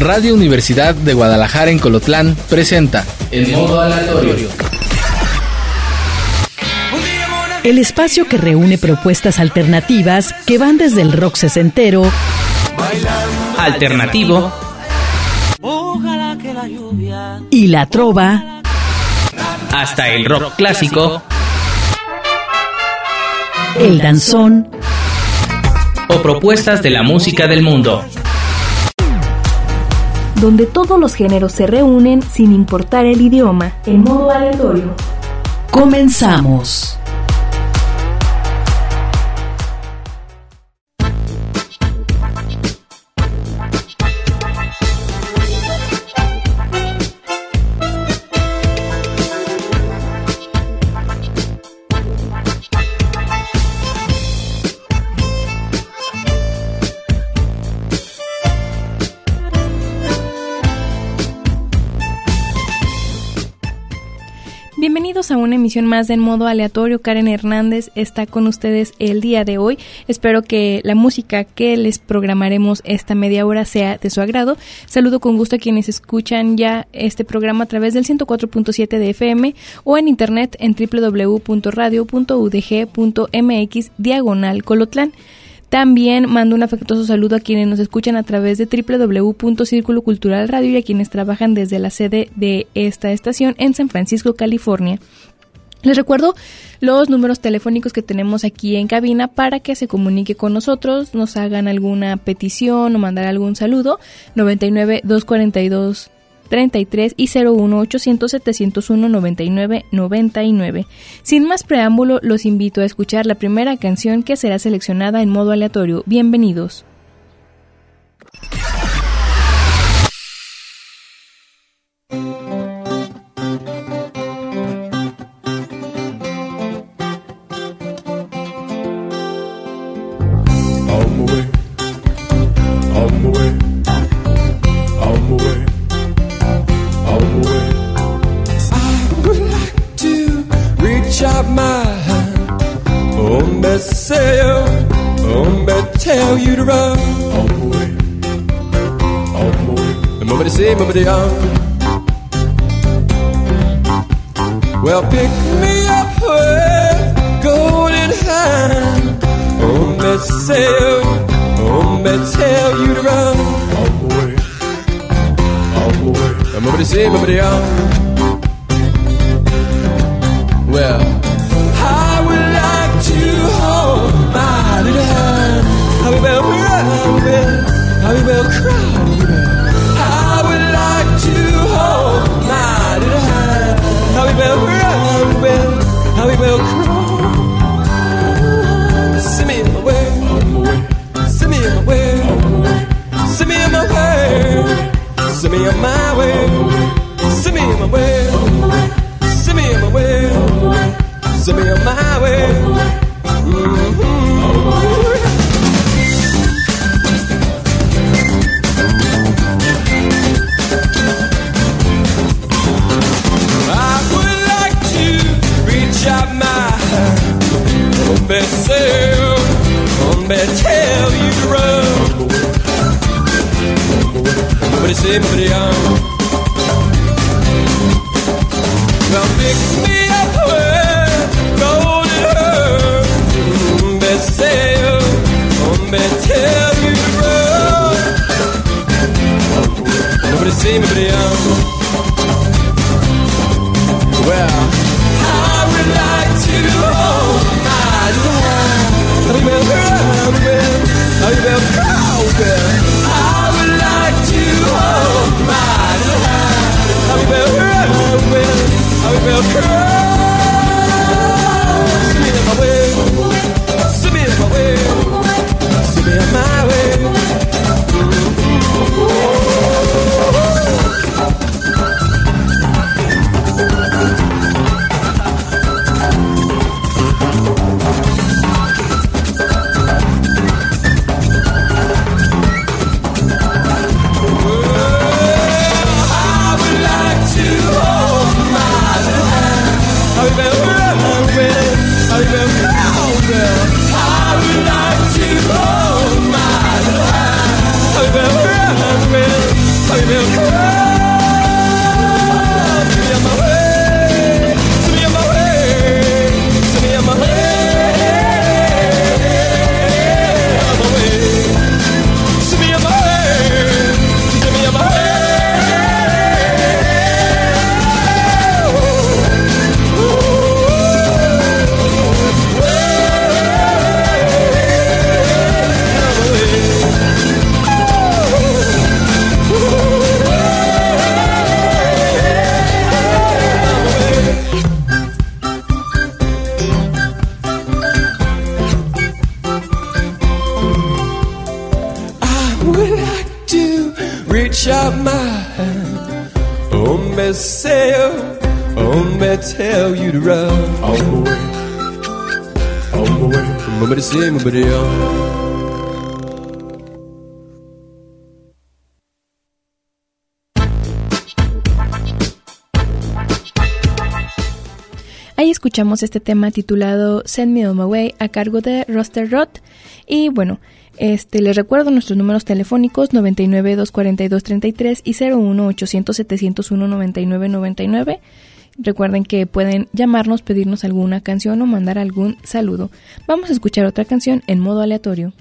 Radio Universidad de Guadalajara en Colotlán presenta El Modo Aleatorio. El espacio que reúne propuestas alternativas que van desde el rock sesentero, alternativo y la trova, hasta el rock clásico, el danzón o propuestas de la música del mundo, donde todos los géneros se reúnen sin importar el idioma. El Modo Aleatorio. Comenzamos. Bienvenidos a una emisión más de En Modo Aleatorio. Karen Hernández está con ustedes el día de hoy. Espero que la música que les programaremos esta media hora sea de su agrado. Saludo con gusto a quienes escuchan ya este programa a través del 104.7 de FM o en internet en www.radio.udg.mx/Colotlán. También mando un afectuoso saludo a quienes nos escuchan a través de www.Círculo Cultural Radio y a quienes trabajan desde la sede de esta estación en San Francisco, California. Les recuerdo los números telefónicos que tenemos aquí en cabina para que se comunique con nosotros, nos hagan alguna petición o mandar algún saludo. 99-242-33 y 01800-701-9999. Sin más preámbulo, los invito a escuchar la primera canción que será seleccionada en modo aleatorio. Bienvenidos. Tell you to run on the way, nobody say, nobody on. Well, pick me up with golden hand. Hombre, say, hombre, tell you to run on the way, nobody say, nobody on. Well, I would like to hold my little hand. I will cry. I would like to hold my little hand. I will cry. Send me my way. Send me my way. Send me my way. Send me my way. Send me my way. Send me my way. Send me my way. Hombre, tell you to run. Nobody say, nobody on. Well, pick me up with golden hair. Hombre, say, hombre, tell you to run. Nobody say, nobody on. Well, I would like to hold my hand. I will proud. I would like to hold my hand. I will proud. Send me my way. Send me my way. Send me my way. I would like to hold my hand. Tell you to run on my way, mama to say, mama to Ahí escuchamos este tema titulado Send Me On My Way a cargo de Roster Roth. Y bueno, les recuerdo nuestros números telefónicos 99 242 33 y 01 800 701 99 99. Recuerden que pueden llamarnos, pedirnos alguna canción o mandar algún saludo. Vamos a escuchar otra canción en modo aleatorio.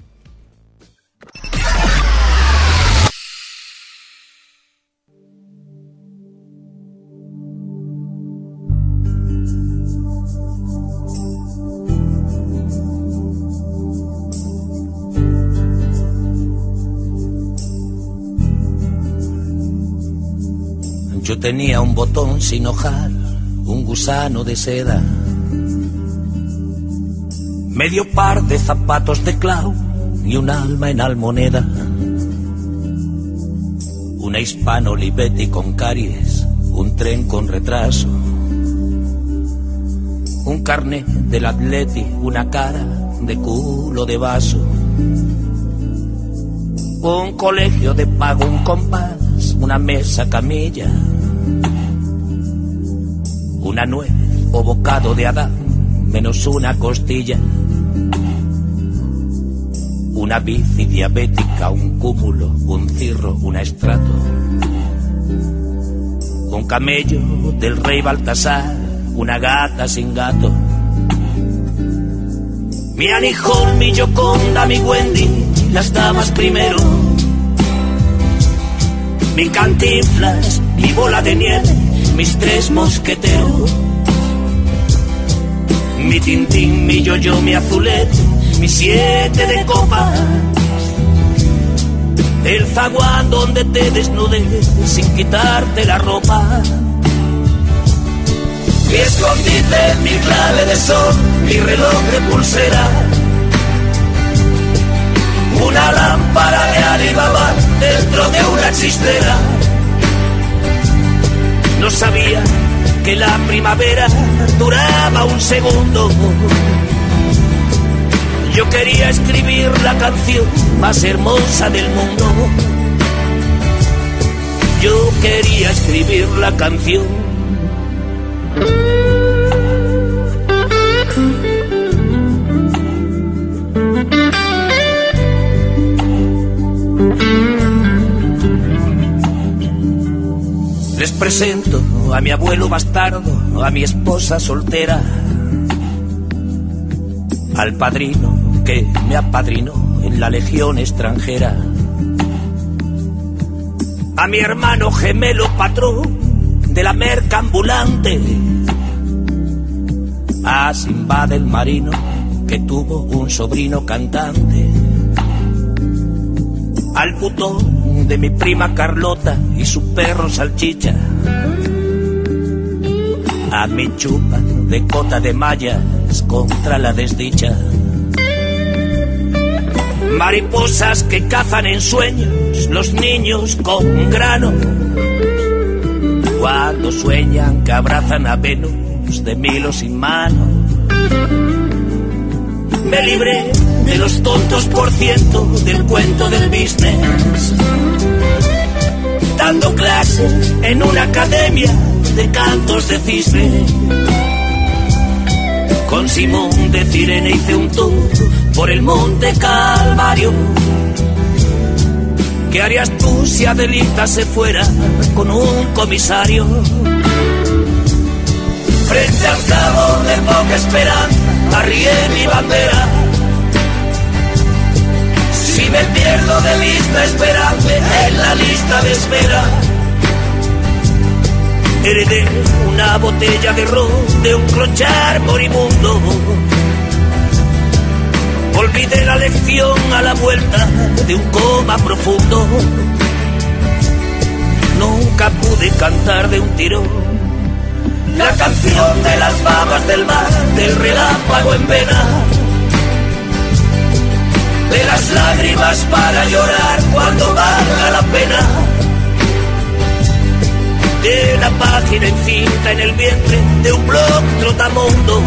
Yo tenía un botón sin hojar, un gusano de seda, medio par de zapatos de clau y un alma en almoneda. Una Hispano Olivetti con caries, un tren con retraso, un carnet del Atleti, una cara de culo de vaso, un colegio de pago, un compás, una mesa camilla, una nuez o bocado de Adán, menos una costilla, una bici diabética, un cúmulo, un cirro, un estrato, un camello del rey Baltasar, una gata sin gato, mi Annie Hall, mi Gioconda, mi Wendy, las damas primero, mi Cantinflas, mi Bola de Nieve, mis tres mosqueteros, mi Tintín, mi Yo-Yo, mi Azulete, mi 7 de copas, el zaguán donde te desnudes sin quitarte la ropa, mi escondite, mi clave de sol, mi reloj de pulsera, una lámpara de Alibaba dentro de una chistera. No sabía que la primavera duraba un segundo. Yo quería escribir la canción más hermosa del mundo. Yo quería escribir la canción. Les presento a mi abuelo bastardo, a mi esposa soltera, al padrino que me apadrinó en la legión extranjera, a mi hermano gemelo patrón de la merca ambulante, a Simbad el marino que tuvo un sobrino cantante, al putón de mi prima Carlota y su perro Salchicha, a mi chupa de cota de mallas contra la desdicha, mariposas que cazan en sueños los niños con grano, cuando sueñan que abrazan a Venus de Milo sin mano. Me libré de los tontos por ciento del cuento del business, dando clases en una academia de cantos de cisne. Con Simón de Cirene hice un tour por el Monte Calvario, ¿Qué harías tú si Adelita se fuera con un comisario? Frente al cabo de poca esperanza, arrié mi bandera. Si me pierdo de vista, esperadme en la lista de espera. Heredé una botella de ron de un clochar moribundo. Olvidé la lección a la vuelta de un coma profundo. Nunca pude cantar de un tirón la canción de las babas del mar, del relámpago en vena, de las lágrimas para llorar cuando valga la pena, de la página encinta en el vientre de un blog trotamundo,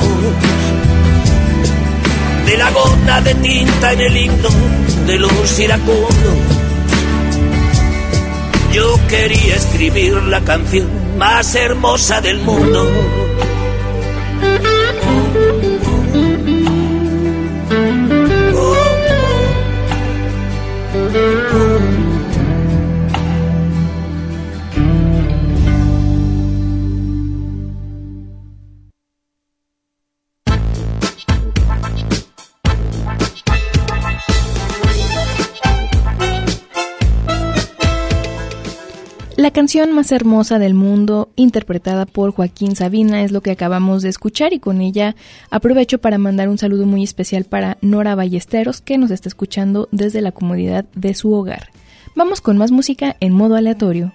de la gota de tinta en el himno de los iracundos. Yo quería escribir la canción más hermosa del mundo. La canción más hermosa del mundo, interpretada por Joaquín Sabina, es lo que acabamos de escuchar, y con ella aprovecho para mandar un saludo muy especial para Nora Ballesteros, que nos está escuchando desde la comodidad de su hogar. Vamos con más música en modo aleatorio.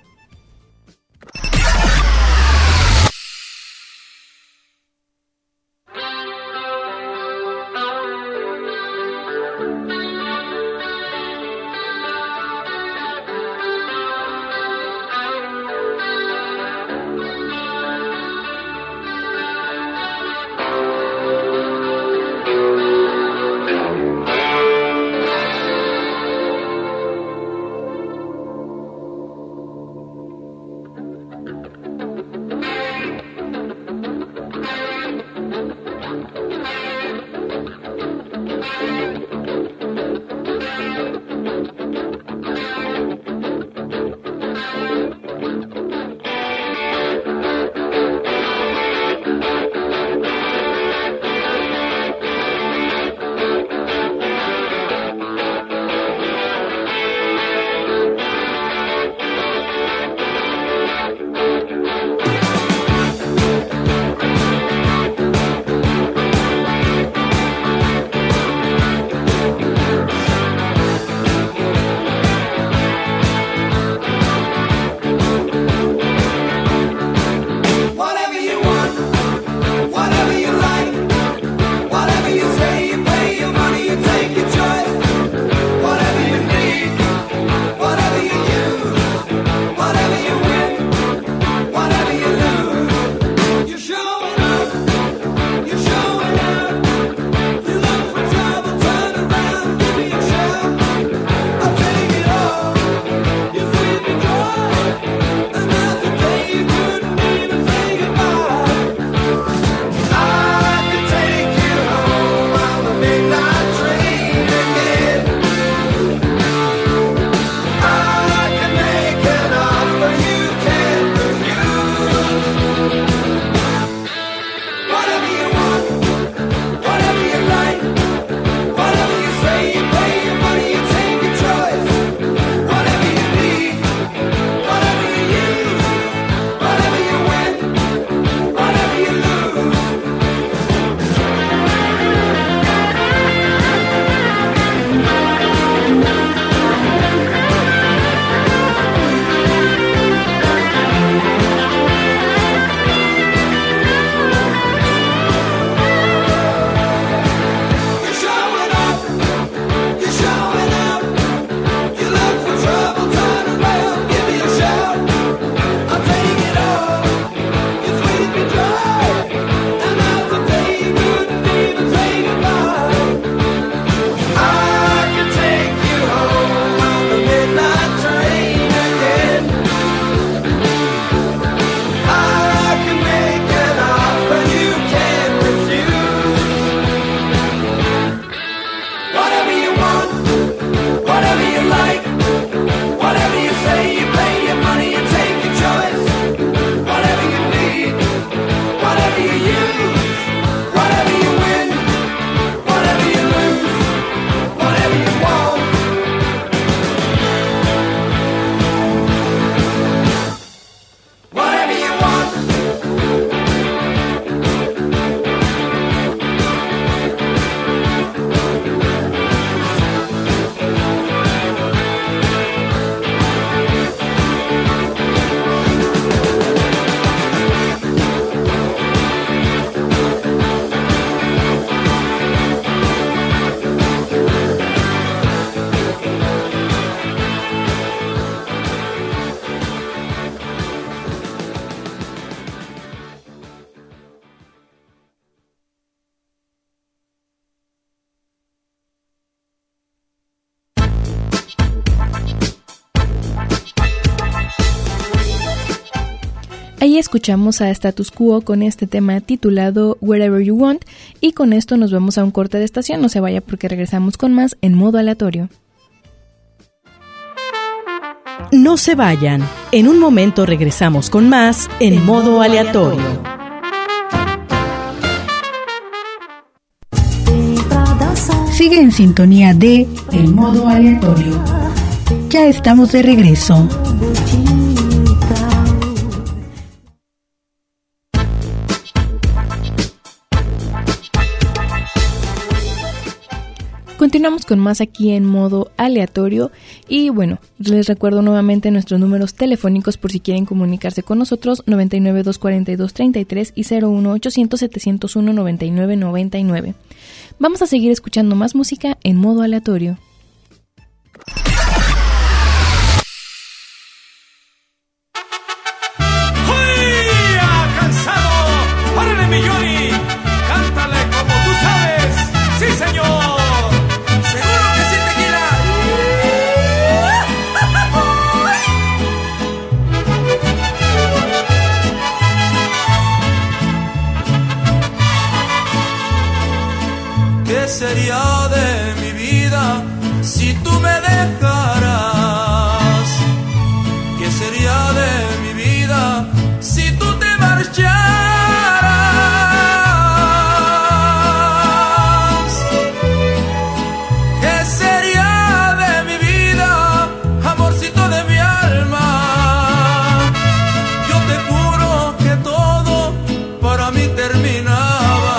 Ahí escuchamos a Status Quo con este tema titulado Wherever You Want, y con esto nos vamos a un corte de estación. No se vaya porque regresamos con más en modo aleatorio. No se vayan. En un momento regresamos con más en modo aleatorio. Sigue en sintonía de El Modo Aleatorio. Ya estamos de regreso. Continuamos con más aquí en modo aleatorio y bueno, les recuerdo nuevamente nuestros números telefónicos por si quieren comunicarse con nosotros, 99 242 33 y 01 800 701 99 99. Vamos a seguir escuchando más música en modo aleatorio. ¿Qué sería de mi vida si tú me dejaras? ¿Qué sería de mi vida si tú te marcharas? ¿Qué sería de mi vida, amorcito de mi alma? Yo te juro que todo para mí terminaba.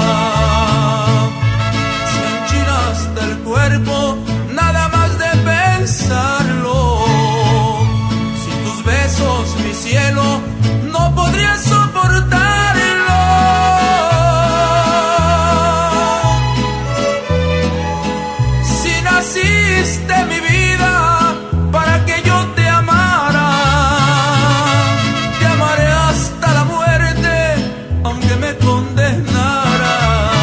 Nada más de pensarlo. Sin tus besos, mi cielo, no podría soportarlo. Si naciste mi vida para que yo te amara, te amaré hasta la muerte, aunque me condenara.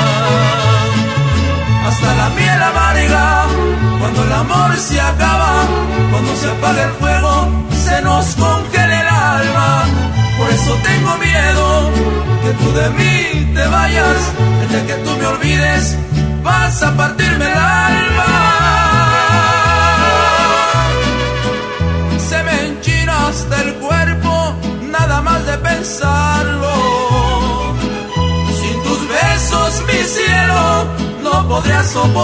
Hasta la miel amarga, cuando el amor se acaba, cuando se apaga el fuego, se nos congela el alma. Por eso tengo miedo que tú de mí te vayas. El día que tú me olvides, vas a partirme el alma. Se me enchina hasta el cuerpo, nada más de pensarlo. Sin tus besos, mi cielo, no podría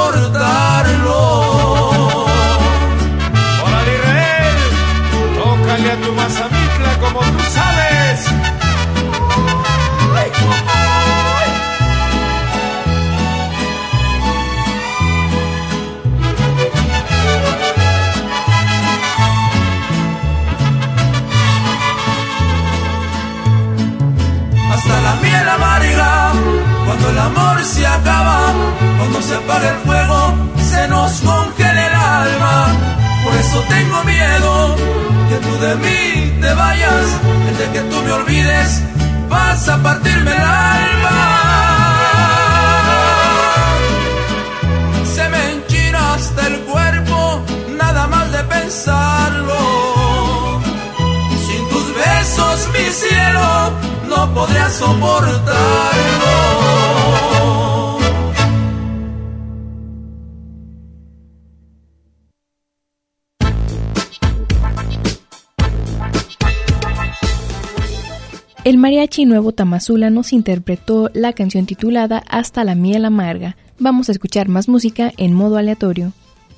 soportarlo. Órale, Israel, tócale a tu Mazamitla como tú sabes. Hasta la miel amarga, cuando el amor se acaba, cuando se apaga el fuego, se nos congela el alma. Por eso tengo miedo que tú de mí te vayas. El día que tú me olvides, vas a partirme el alma. Se me enchina hasta el cuerpo, nada más de pensarlo. Sin tus besos, mi cielo, no podría soportarlo. El Mariachi Nuevo Tamazula nos interpretó la canción titulada Hasta la miel amarga. Vamos a escuchar más música en modo aleatorio.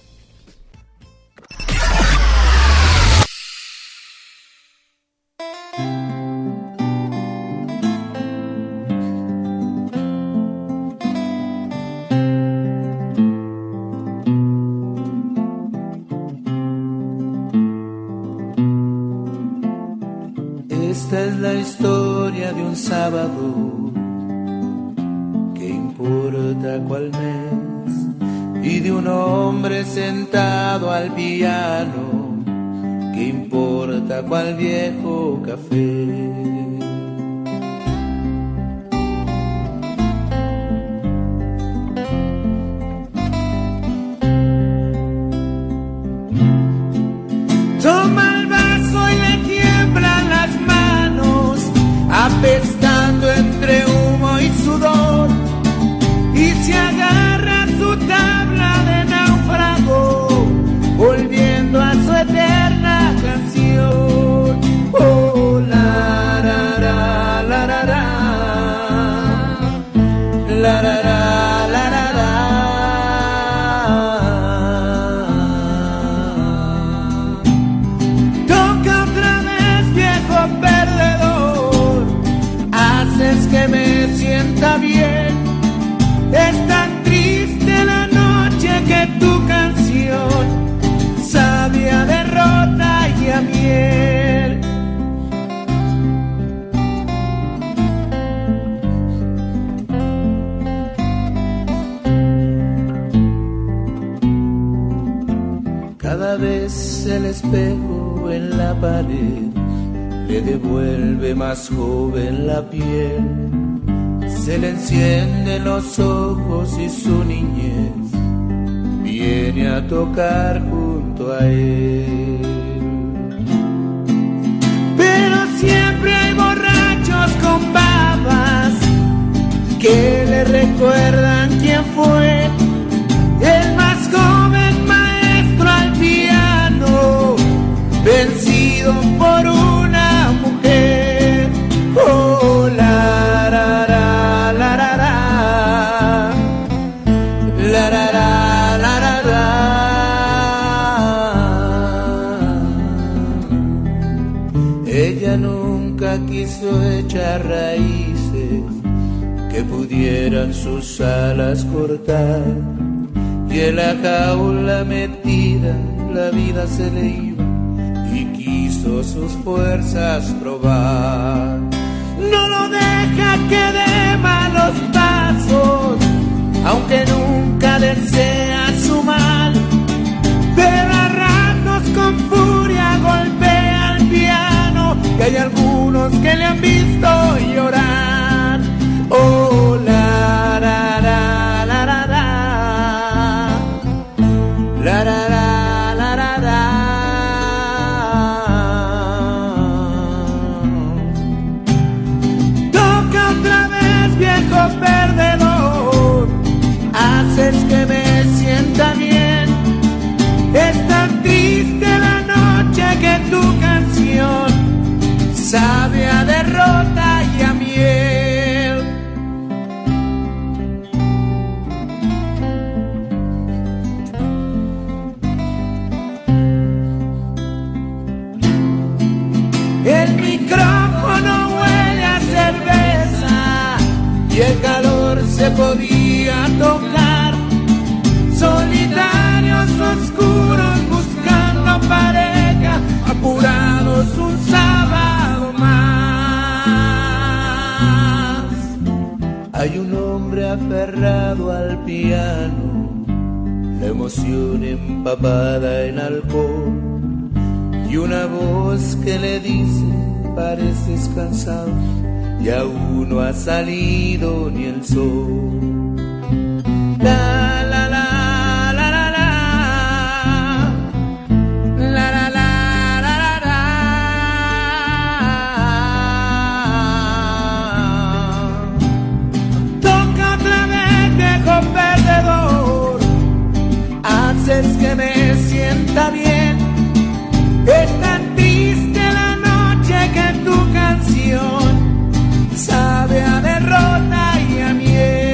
Esta es la historia de un sábado, ¿qué importa cuál mes? Y de un hombre sentado al piano, ¿qué importa cuál viejo café? Toma el vaso y le tiemblan las manos espejo en la pared le devuelve más joven la piel. Se le encienden los ojos y su niñez viene a tocar junto a él. Pero siempre hay borrachos con babas que le recuerdan quién fue el más joven maestro al piano, vencido por una mujer. Oh, la ra ra la ra ra, la ra ra la ra ra. Ella nunca quiso echar raíces que pudieran sus alas cortar, y en la jaula metida la vida se le iba y quiso sus fuerzas probar. No lo deja que dé malos pasos, aunque nunca desea su mal, pero a ratos con furia golpea el piano, y hay algunos que le han visto llorar. Oh, la ra ra la ra ra, la ra ra la ra ra. Toca otra vez, viejo perdedor, haces que me sienta bien. Es tan triste la noche que tu canción sabe a derrota y a miel. El micrófono huele a cerveza y el calor se podía tocar. Solitarios oscuros buscando pareja, apurados un sábado más. Hay un hombre aferrado al piano, la emoción empapada en alcohol, y una voz que le dice: pareces cansado y aún no ha salido ni el sol. La la la la la la, la la la la la la. Toca otra vez, viejo perdedor, haces que me sienta bien. Es tan triste la noche que tu canción sabe a derrota y a miel.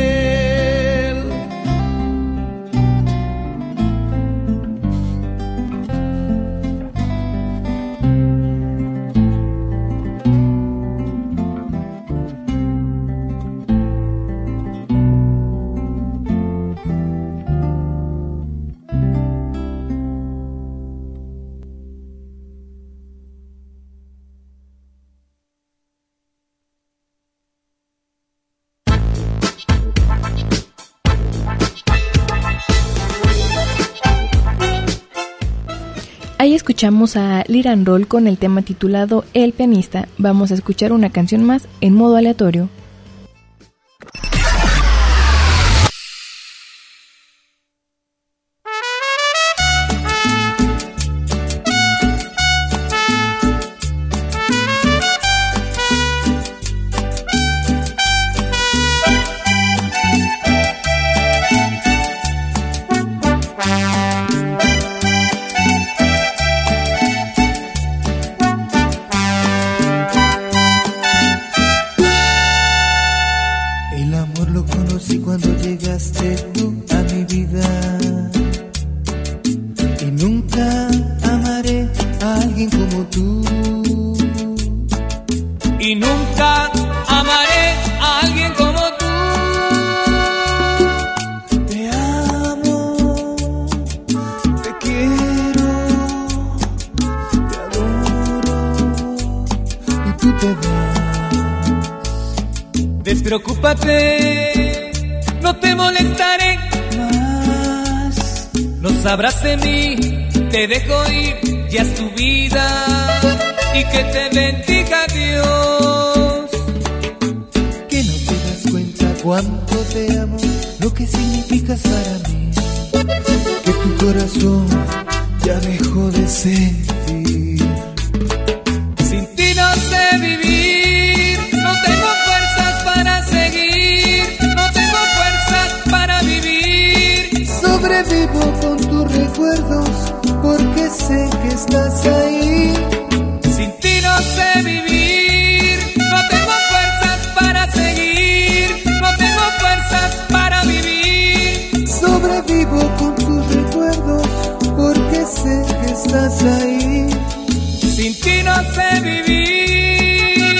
Ahí escuchamos a Liran Roll con el tema titulado El pianista. Vamos a escuchar una canción más en modo aleatorio. Despreocúpate, no te molestaré más. No sabrás de mí, te dejo ir, ellas tu vida y que te bendiga Dios. Que no te das cuenta cuánto te amo, lo que significas para mí, que tu corazón ya dejó de sentir. Sin ti no sé vivir, no tengo fuerzas para seguir, no tengo fuerzas para vivir. Sobrevivo con tus recuerdos porque sé que estás ahí. Sin ti no sé vivir, no tengo fuerzas para seguir, no tengo fuerzas para vivir. Sobrevivo con tus recuerdos porque sé que estás ahí. Sin ti no sé vivir.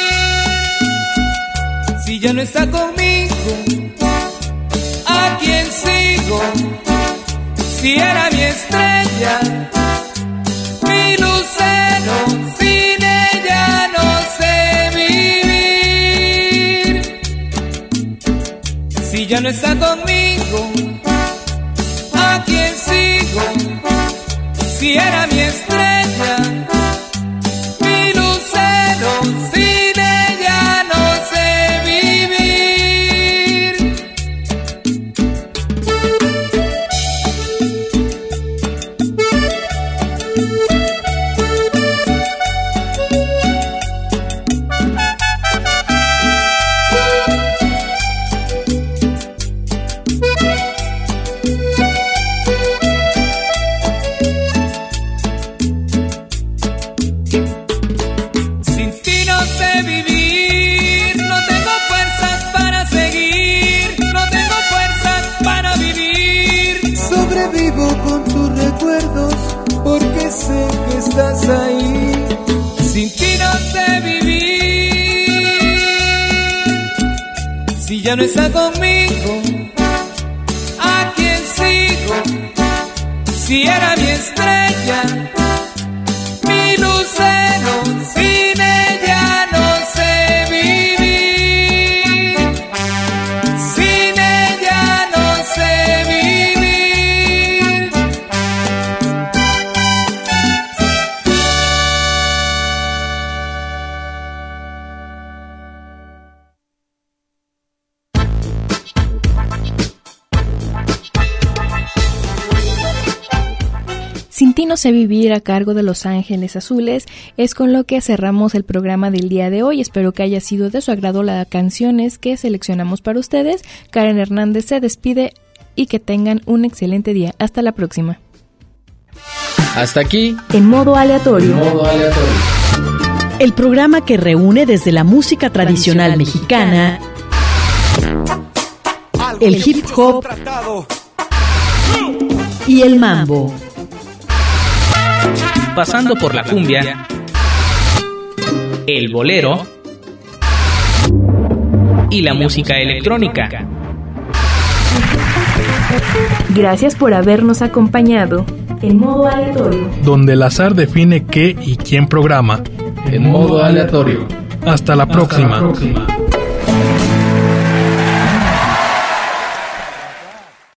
Si ya no está conmigo, ¿a quién sigo? Si era mi estrella, mi lucero, sin ella no sé vivir. Si ya no está conmigo, ¿a quién sigo? Si era mi estrella, mi lucero, sin ella no sé vivir. Sé que estás ahí. Sin ti no sé vivir. Si ya no está conmigo, ¿a quién sigo? Si era mi estrella, mi lucero, sin ella no sé vivir. Sin ella no sé vivir. Sin ti no sé vivir, a cargo de Los Ángeles Azules, es con lo que cerramos el programa del día de hoy. Espero que haya sido de su agrado las canciones que seleccionamos para ustedes. Karen Hernández se despide y que tengan un excelente día. Hasta la próxima. Hasta aquí, En modo aleatorio. El programa que reúne desde la música tradicional mexicana, el hip hop y el mambo. Pasando por la cumbia, el bolero y la música electrónica. Gracias por habernos acompañado. En modo aleatorio, donde el azar define qué y quién programa. En modo aleatorio. Hasta la próxima.